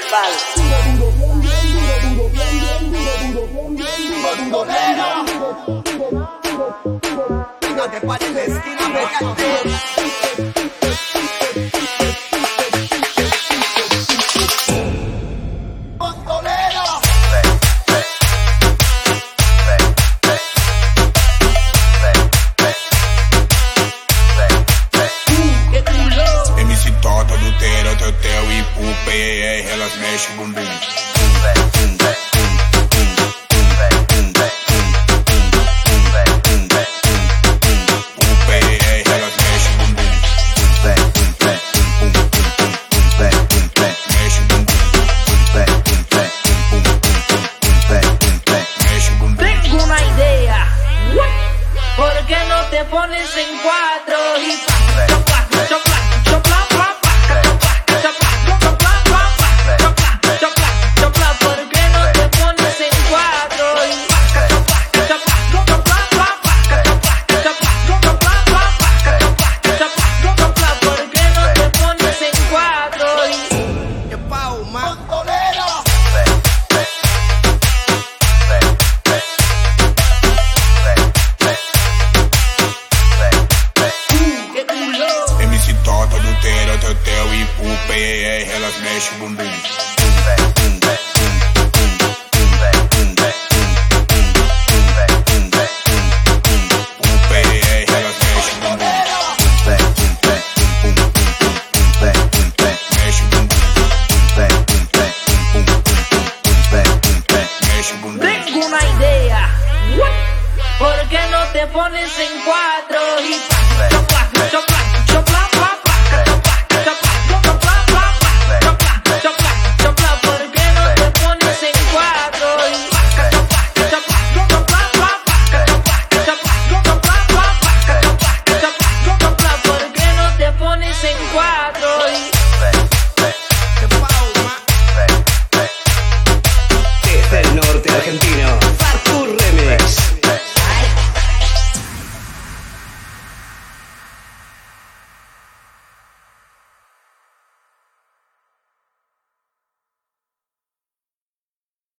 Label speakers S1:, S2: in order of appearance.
S1: principal.
S2: Bandolera. Venga, te pares de esquina, bandolera.
S3: MC Tota do Tera, Tetel e Pupa, elas mexem o bumbum.
S4: Tengo una idea. ¿Por qué no te pones en cuatro y chopla, chopla, chopla, chopla, chopla, chopla, chopla, chopla? ¿Por qué no te pones en cuatro y chopla, chopla, chopla, chopla, chopla, chopla? ¿Por qué no te pones en cuatro y
S2: Bandolera.
S3: MC Tota do Tera, Tetel e Pupa, elas mexem o bumbum.